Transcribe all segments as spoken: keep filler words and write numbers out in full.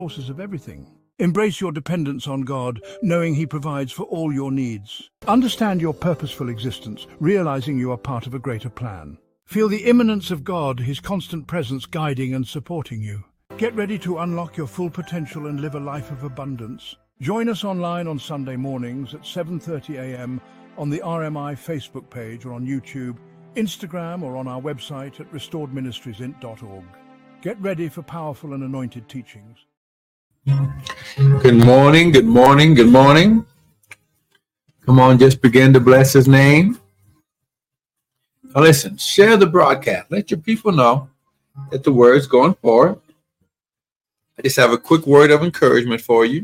sources of everything. Embrace your dependence on God, knowing He provides for all your needs. Understand your purposeful existence, realizing you are part of a greater plan. Feel the immanence of God, His constant presence guiding and supporting you. Get ready to unlock your full potential and live a life of abundance. Join us online on Sunday mornings at seven thirty a m on the R M I Facebook page or on YouTube, Instagram, or on our website at restored ministries inc dot org. Get ready for powerful and anointed teachings. Good morning, good morning, good morning. Come on, just begin to bless His name. Now listen, share the broadcast. Let your people know that the word's going forward. I just have a quick word of encouragement for you.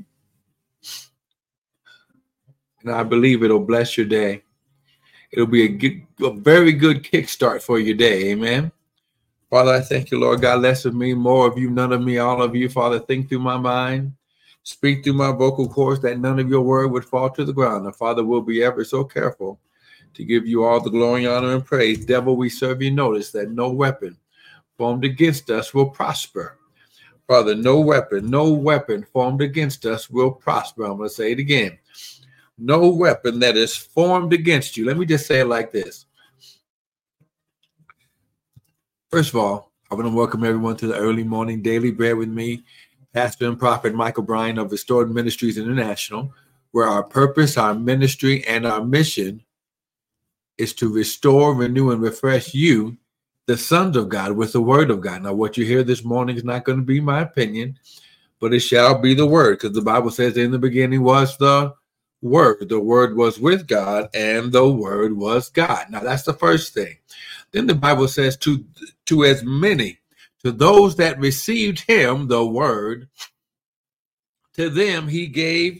And I believe it'll bless your day. It'll be a, good, a very good kickstart for your day. Amen. Father, I thank you, Lord God. Less of me, more of you, none of me, all of you. Father, think through my mind. Speak through my vocal cords that none of your word would fall to the ground. Now, Father, we'll be ever so careful to give you all the glory, honor, and praise. Devil, we serve you notice that no weapon formed against us will prosper. Father, no weapon, no weapon formed against us will prosper. I'm going to say it again. No weapon that is formed against you. Let me just say it like this. First of all, I want to welcome everyone to the early morning daily bread with me, Pastor and Prophet Michael Bryan of Restored Ministries International, where our purpose, our ministry, and our mission is to restore, renew, and refresh you, the sons of God, with the word of God. Now, what you hear this morning is not going to be my opinion, but it shall be the word, because the Bible says in the beginning was the word. The word was with God, and the word was God. Now, that's the first thing. Then the Bible says to, to as many, to those that received him, the word, to them he gave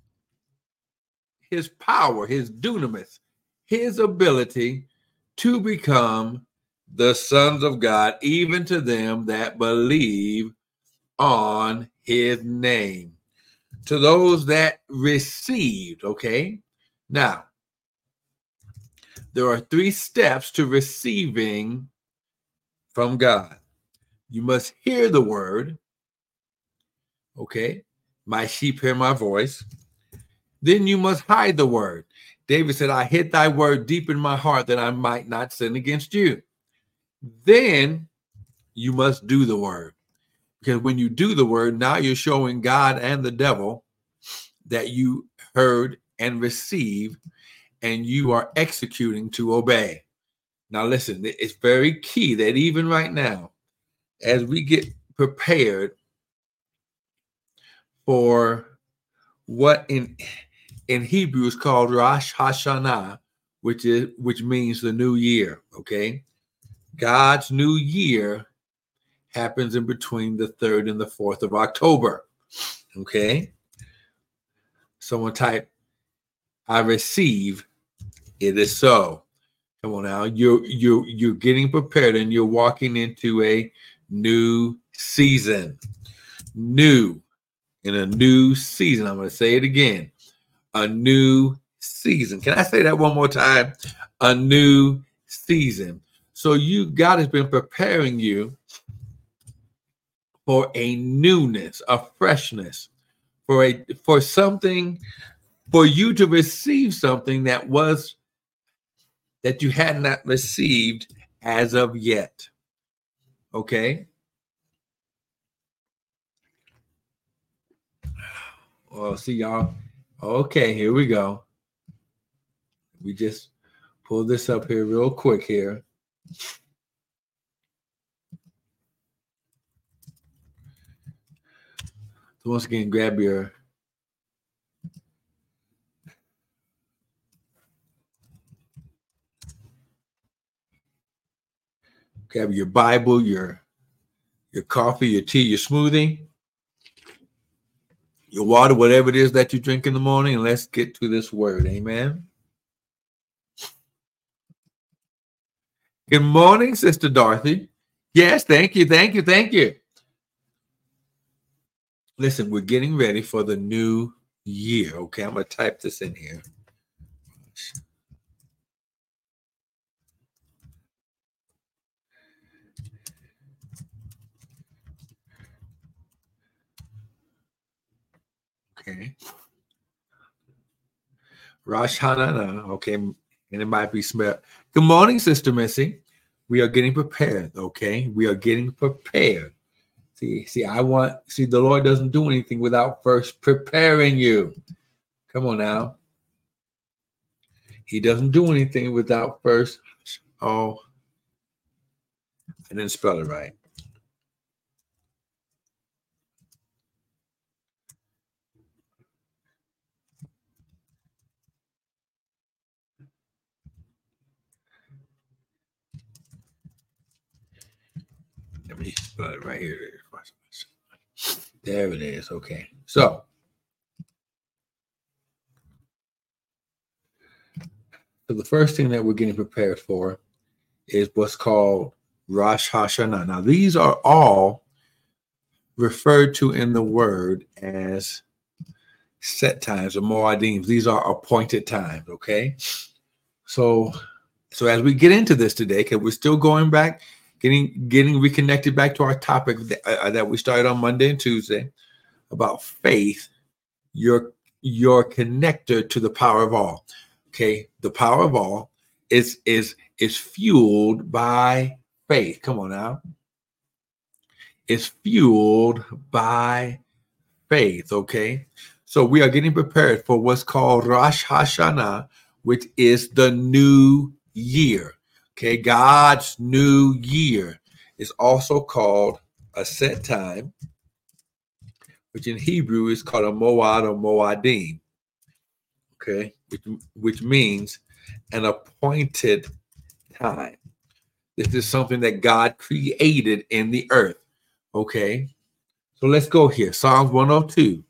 his power, his dunamis, his ability to become the sons of God, even to them that believe on his name. To those that received, okay? Now, there are three steps to receiving from God. You must hear the word, okay? My sheep hear my voice. Then you must hide the word. David said, I hid thy word deep in my heart that I might not sin against you. Then you must do the word. Because when you do the word, now you're showing God and the devil that you heard and received, and you are executing to obey. Now listen, it's very key that even right now, as we get prepared for what in in Hebrew is called Rosh Hashanah, which is which means the new year, okay? God's new year happens in between the third and the fourth of October, okay? Someone type, I receive, it is so. Come on now, you're, you're, you're getting prepared and you're walking into a new season. New, in a new season. I'm going to say it again. A new season. Can I say that one more time? A new season. So you, God has been preparing you for a newness, a freshness, for a for something, for you to receive something that was that you had not received as of yet. Okay? Well, see y'all. Okay, here we go. We just pull this up here real quick here. So once again, grab your grab your Bible, your your coffee, your tea, your smoothie, your water, whatever it is that you drink in the morning, and let's get to this word. Amen. Good morning, Sister Dorothy. Yes, thank you, thank you, thank you. Listen, we're getting ready for the new year. Okay, I'm going to type this in here. Okay. Rosh Hashanah. Okay. And it might be smelled. Good morning, Sister Missy. We are getting prepared. Okay. We are getting prepared. See, see, I want, see, the Lord doesn't do anything without first preparing you. Come on now. He doesn't do anything without first, oh, I didn't spell it right. Let me spell it right here. There it is. Okay. So, so the first thing that we're getting prepared for is what's called Rosh Hashanah. Now, these are all referred to in the word as set times or moadim. These are appointed times. Okay. So, so as we get into this today, because we're still going back, getting getting reconnected back to our topic that, uh, that we started on Monday and Tuesday about faith, your your connector to the power of all. Okay, the power of all is is is fueled by faith. Come on now, it's fueled by faith. Okay, so we are getting prepared for what's called Rosh Hashanah, which is the new year. Okay, God's new year is also called a set time, which in Hebrew is called a moad or moadim. Okay, which, which means an appointed time. This is something that God created in the earth. Okay, so let's go here. Psalms one oh two.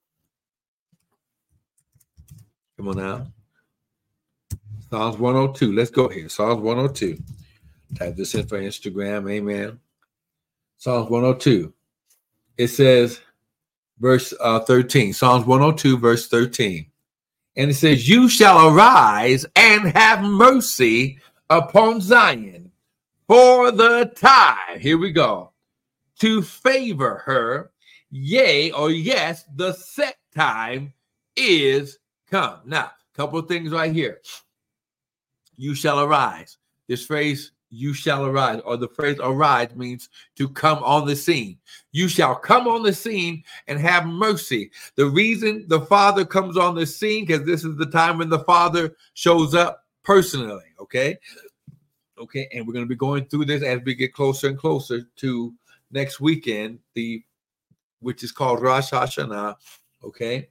Come on now. Psalms one oh two. Let's go here. Psalms one oh two. Type this in for Instagram. Amen. Psalms one oh two. It says, verse uh, thirteen. Psalms one oh two, verse thirteen. And it says, you shall arise and have mercy upon Zion for the time. Here we go. To favor her. Yea, or yes, the set time is come. Now, a couple of things right here. You shall arise. This phrase, you shall arise, or the phrase arise means to come on the scene. You shall come on the scene and have mercy. The reason the Father comes on the scene, because this is the time when the Father shows up personally, okay? Okay, and we're going to be going through this as we get closer and closer to next weekend, the which is called Rosh Hashanah, okay?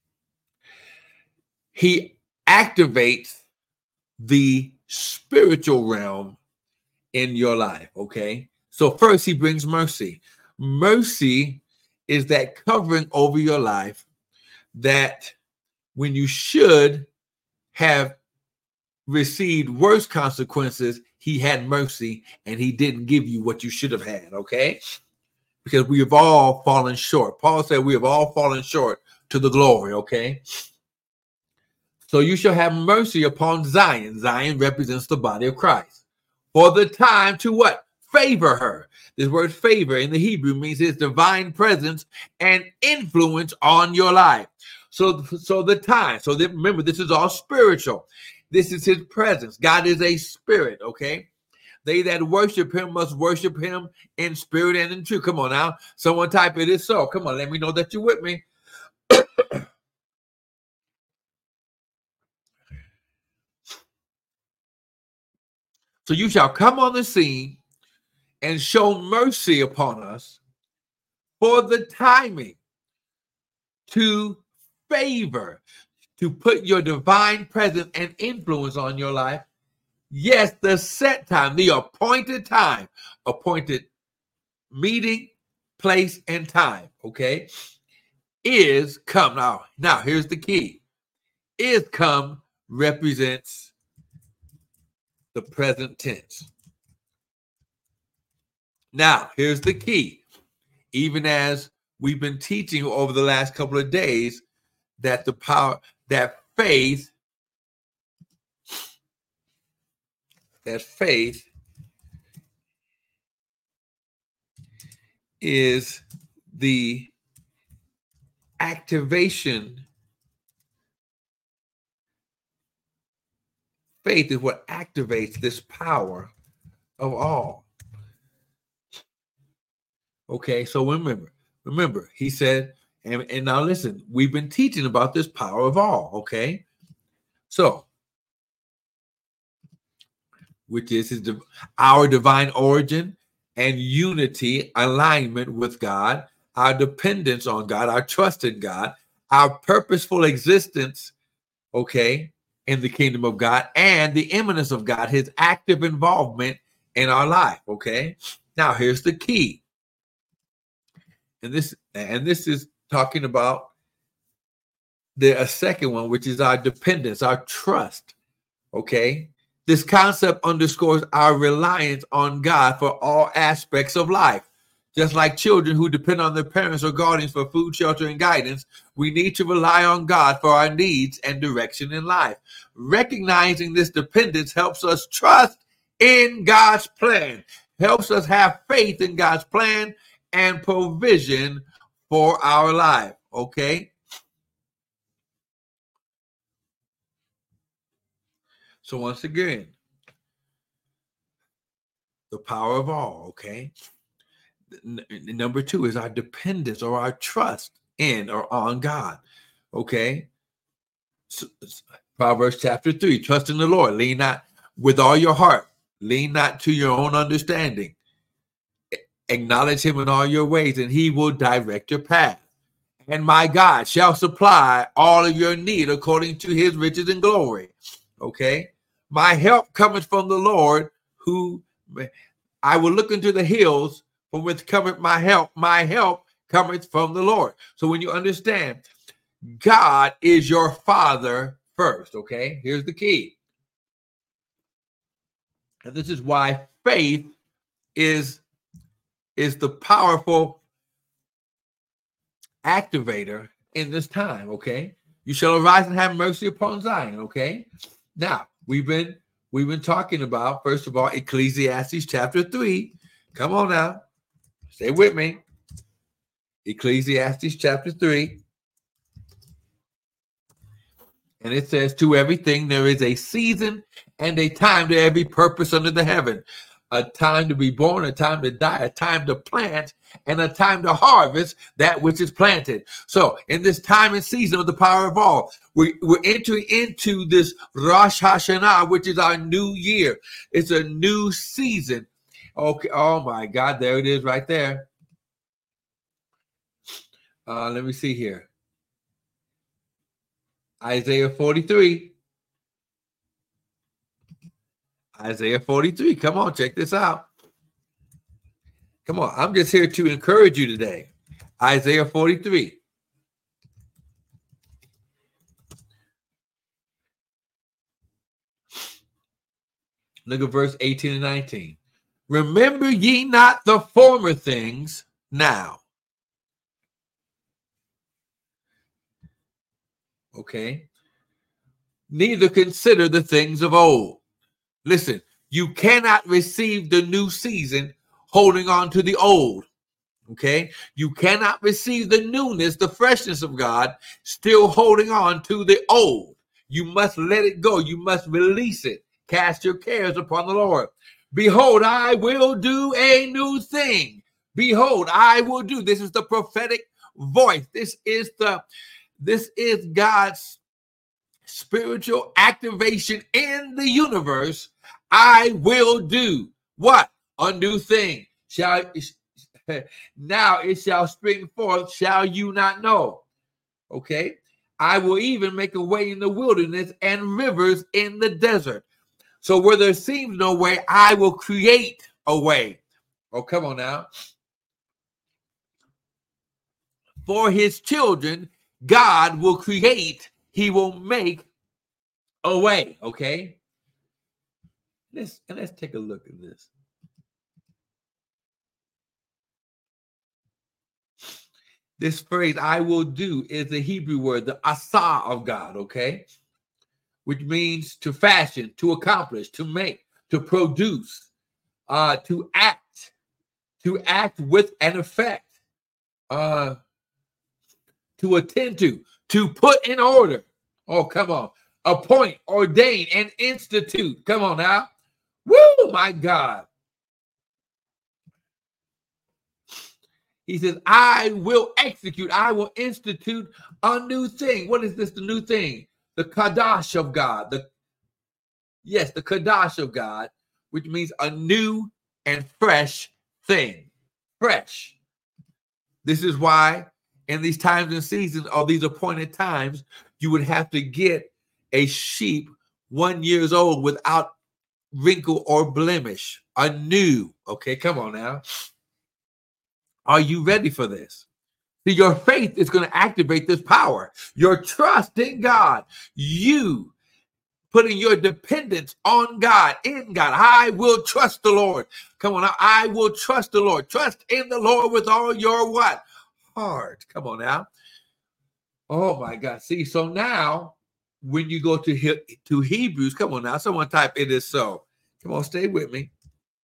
He activates the spiritual realm in your life, okay? So first, he brings mercy. Mercy is that covering over your life that when you should have received worse consequences, he had mercy and he didn't give you what you should have had, okay? Because we have all fallen short. Paul said we have all fallen short to the glory, okay? So you shall have mercy upon Zion. Zion represents the body of Christ. For the time to what? Favor her. This word favor in the Hebrew means his divine presence and influence on your life. So, so the time. So that, remember, this is all spiritual. This is his presence. God is a spirit, okay? They that worship him must worship him in spirit and in truth. Come on now. Someone type it is so. Come on, let me know that you're with me. So you shall come on the scene and show mercy upon us for the timing to favor, to put your divine presence and influence on your life. Yes, the set time, the appointed time, appointed meeting, place, and time, okay, is come. Now, now here's the key. Is come represents the present tense. Now, here's the key. Even as we've been teaching over the last couple of days that the power, that faith, that faith is the activation, faith is what activates this power of all. Okay, so remember, remember, he said, and, and now listen, we've been teaching about this power of all, okay? So, which is his, our divine origin and unity, alignment with God, our dependence on God, our trust in God, our purposeful existence, okay, in the kingdom of God, and the immanence of God, his active involvement in our life, okay? Now, here's the key. And this, and this is talking about the a second one, which is our dependence, our trust, okay? This concept underscores our reliance on God for all aspects of life. Just like children who depend on their parents or guardians for food, shelter, and guidance, we need to rely on God for our needs and direction in life. Recognizing this dependence helps us trust in God's plan, helps us have faith in God's plan and provision for our life, okay? So once again, the power of all, okay? N- number two is our dependence or our trust in or on God, okay? So, Proverbs chapter three, trust in the Lord, lean not with all your heart, lean not to your own understanding. Acknowledge him in all your ways, and he will direct your path. And my God shall supply all of your need according to his riches and glory, okay? My help cometh from the Lord, who I will look into the hills, from which cometh my help. My help cometh from the Lord. So when you understand, God is your father first, okay? Here's the key. And this is why faith is, is the powerful activator in this time, okay? You shall arise and have mercy upon Zion, okay? Now, we've been we've been talking about, first of all, Ecclesiastes chapter three. Come on now. Stay with me. Ecclesiastes chapter three. And it says, to everything there is a season and a time to every purpose under the heaven. A time to be born, a time to die, a time to plant, and a time to harvest that which is planted. So in this time and season of the power of all, we, we're entering into this Rosh Hashanah, which is our new year. It's a new season. Okay. Oh my God. There it is right there. Uh, let me see here. Isaiah forty-three. Isaiah forty-three. Come on, check this out. Come on, I'm just here to encourage you today. Isaiah forty-three. Look at verse eighteen and nineteen. Remember ye not the former things now. Okay. Neither consider the things of old. Listen, you cannot receive the new season holding on to the old. Okay. You cannot receive the newness, the freshness of God, still holding on to the old. You must let it go. You must release it. Cast your cares upon the Lord. Behold, I will do a new thing. Behold, I will do. This is the prophetic voice. This is the, this is God's spiritual activation in the universe. I will do what? A new thing. Shall now it shall spring forth, shall you not know? Okay. I will even make a way in the wilderness and rivers in the desert. So where there seems no way, I will create a way. Oh, come on now. For his children, God will create, he will make a way. Okay. Let's, and let's take a look at this. This phrase, I will do, is the Hebrew word, the asa of God, okay? Which means to fashion, to accomplish, to make, to produce, uh, to act, to act with an effect, uh, to attend to, to put in order. Oh, come on. Appoint, ordain, and institute. Come on now. Woo, my God. He says, I will execute, I will institute a new thing. What is this, the new thing? The Kadash of God. The Yes, the Kadash of God, which means a new and fresh thing. Fresh. This is why in these times and seasons, or these appointed times, you would have to get a sheep one years old without wrinkle or blemish. A new. Okay, come on now. Are you ready for this? See, your faith is going to activate this power. Your trust in God. You putting your dependence on God, in God. I will trust the Lord. Come on now. I will trust the Lord. Trust in the Lord with all your what? Heart. Come on now. Oh my God. See, so now when you go to, he- to Hebrews, come on now. Someone type, it is so. Come on, stay with me.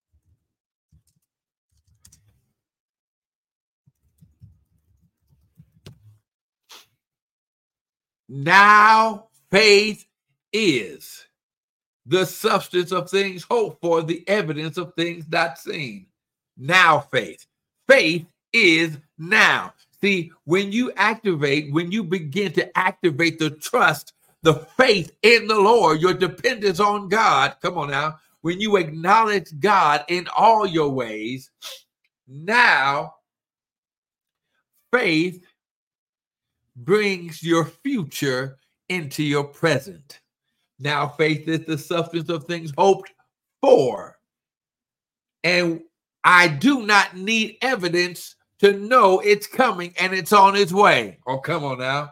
Now faith is the substance of things hoped for, the evidence of things not seen. Now faith. Faith is now. See, when you activate, when you begin to activate the trust, the faith in the Lord, your dependence on God, come on now, when you acknowledge God in all your ways, now faith brings your future into your present. Now faith is the substance of things hoped for. And I do not need evidence to know it's coming and it's on its way. Oh, come on now.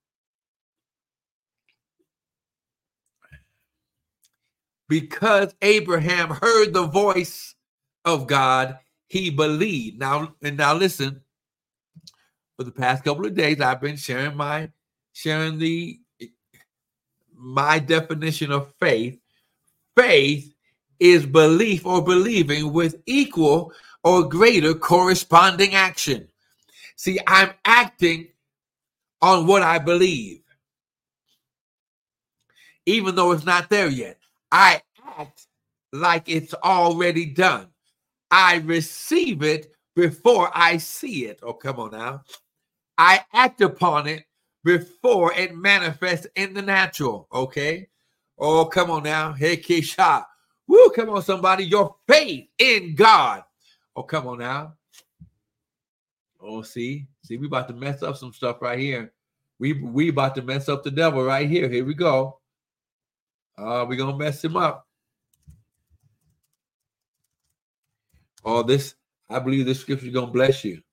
Because Abraham heard the voice of God, he believed. Now, and now listen. For the past couple of days, I've been sharing my sharing the my definition of faith. Faith is belief or believing with equal or greater corresponding action. See, I'm acting on what I believe, even though it's not there yet. I act like it's already done. I receive it before I see it. Oh, come on now. I act upon it before it manifests in the natural. Okay. Oh, come on now. Hey, Keisha. Woo, come on, somebody. Your faith in God. Oh, come on now. Oh, see. See, we about to mess up some stuff right here. We we about to mess up the devil right here. Here we go. Uh, we're going to mess him up. Oh, this, I believe this scripture is going to bless you.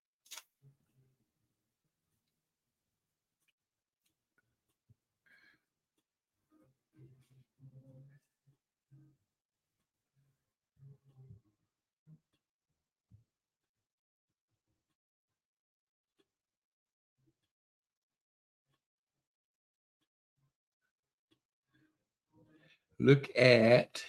Look at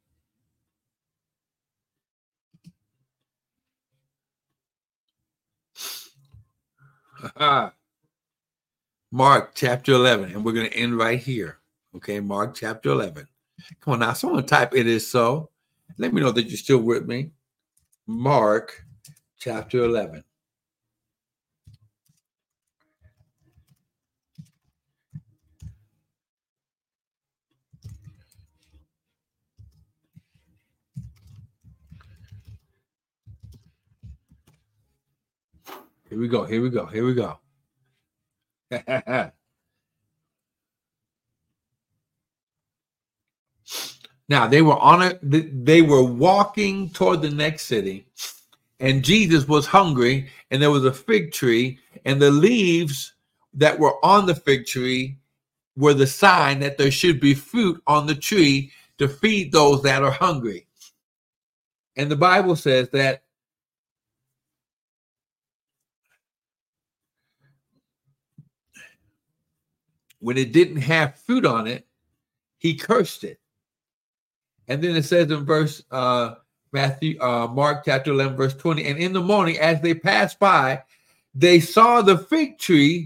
Mark chapter eleven, and we're going to end right here. Okay, Mark chapter eleven. Come on now, someone type it is so. Let me know that you're still with me. Mark chapter eleven. Here we go. Here we go. Here we go. Now they were on a, they were walking toward the next city, and Jesus was hungry, and there was a fig tree, and the leaves that were on the fig tree were the sign that there should be fruit on the tree to feed those that are hungry. And the Bible says that when it didn't have fruit on it, he cursed it. And then it says in verse uh, Matthew, uh, Mark chapter eleven, verse twenty, and in the morning as they passed by, they saw the fig tree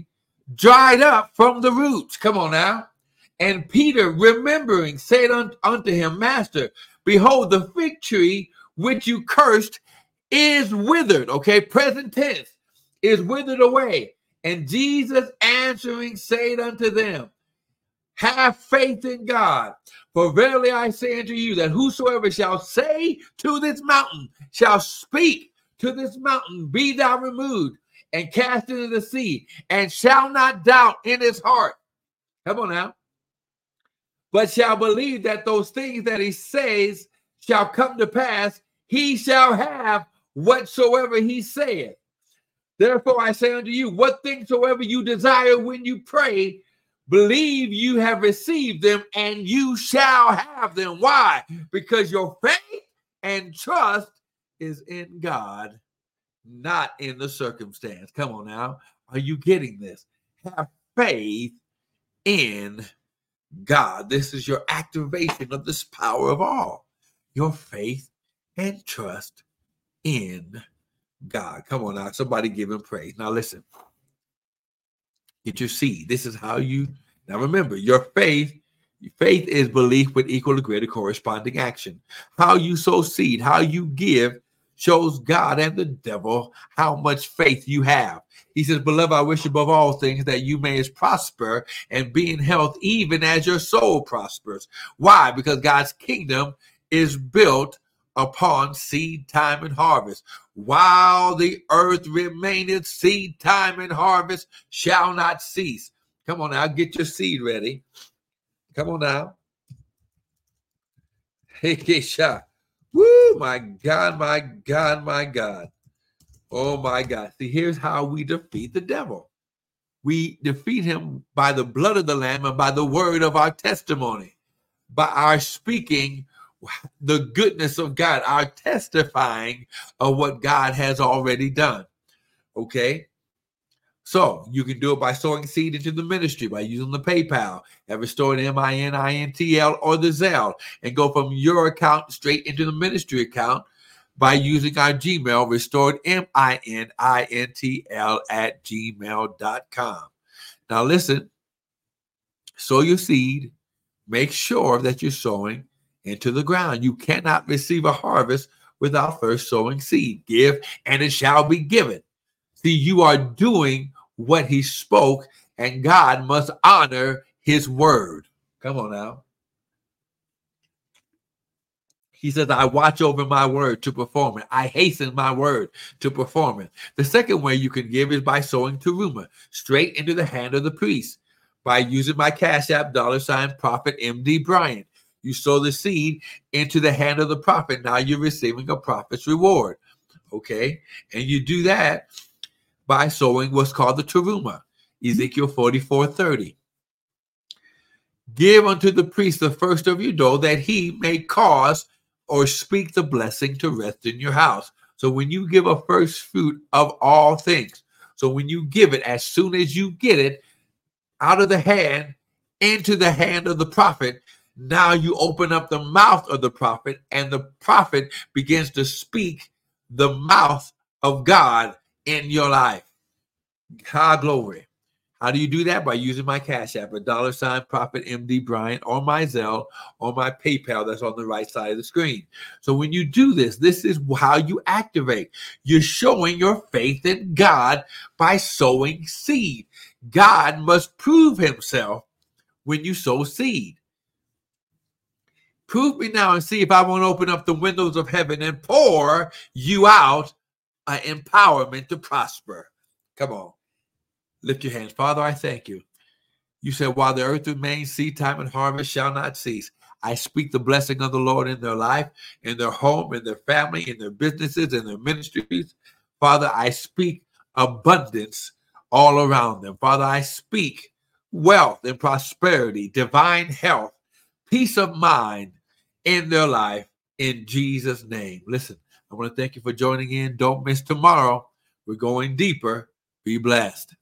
dried up from the roots. Come on now. And Peter, remembering, said unto him, Master, behold, the fig tree which you cursed is withered. Okay, present tense, is withered away. And Jesus answering said unto them, have faith in God. For verily I say unto you, that whosoever shall say to this mountain, shall speak to this mountain, be thou removed, and cast into the sea, and shall not doubt in his heart. Come on now. But shall believe that those things that he says shall come to pass, he shall have whatsoever he saith. Therefore I say unto you, what things soever you desire when you pray, believe you have received them, and you shall have them. Why? Because your faith and trust is in God, not in the circumstance. Come on now. Are you getting this? Have faith in God. This is your activation of this power of all. Your faith and trust in God. Come on now. Somebody give him praise. Now listen. Get your seed. This is how you, now remember, your faith, faith is belief with equal or greater corresponding action. How you sow seed, how you give, shows God and the devil how much faith you have. He says, beloved, I wish above all things that you may prosper and be in health, even as your soul prospers. Why? Because God's kingdom is built upon seed time and harvest. While the earth remaineth, seed time and harvest shall not cease. Come on now, get your seed ready. Come on now. Hey, Keisha. Woo, my God, my God, my God. Oh, my God. See, here's how we defeat the devil. We defeat him by the blood of the Lamb and by the word of our testimony, by our speaking the goodness of God, our testifying of what God has already done. Okay? So you can do it by sowing seed into the ministry, by using the PayPal, and restored M I N I N T L or the Zelle, and go from your account straight into the ministry account by using our Gmail, restored M I N I N T L at gmail dot com. Now listen, sow your seed. Make sure that you're sowing into the ground. You cannot receive a harvest without first sowing seed. Give, and it shall be given. See, you are doing what he spoke, and God must honor his word. Come on now. He says, I watch over my word to perform it. I hasten my word to perform it. The second way you can give is by sowing teruma, straight into the hand of the priest, by using my Cash App, dollar sign, Prophet M D Bryant. You sow the seed into the hand of the prophet. Now you're receiving a prophet's reward. Okay? And you do that by sowing what's called the teruma, Ezekiel forty-four thirty. Give unto the priest the first of your dough, that he may cause or speak the blessing to rest in your house. So when you give a first fruit of all things, so when you give it, as soon as you get it out of the hand into the hand of the prophet, now you open up the mouth of the prophet, and the prophet begins to speak the mouth of God in your life. God glory. How do you do that? By using my Cash App, a dollar sign, Prophet M D Bryant, or my Zelle, or my PayPal that's on the right side of the screen. So when you do this, this is how you activate. You're showing your faith in God by sowing seed. God must prove himself when you sow seed. Prove me now and see if I won't open up the windows of heaven and pour you out an empowerment to prosper. Come on. Lift your hands. Father, I thank you. You said, while the earth remains, seed time and harvest shall not cease. I speak the blessing of the Lord in their life, in their home, in their family, in their businesses, in their ministries. Father, I speak abundance all around them. Father, I speak wealth and prosperity, divine health, peace of mind in their life, in Jesus' name. Listen, I want to thank you for joining in. Don't miss tomorrow. We're going deeper. Be blessed.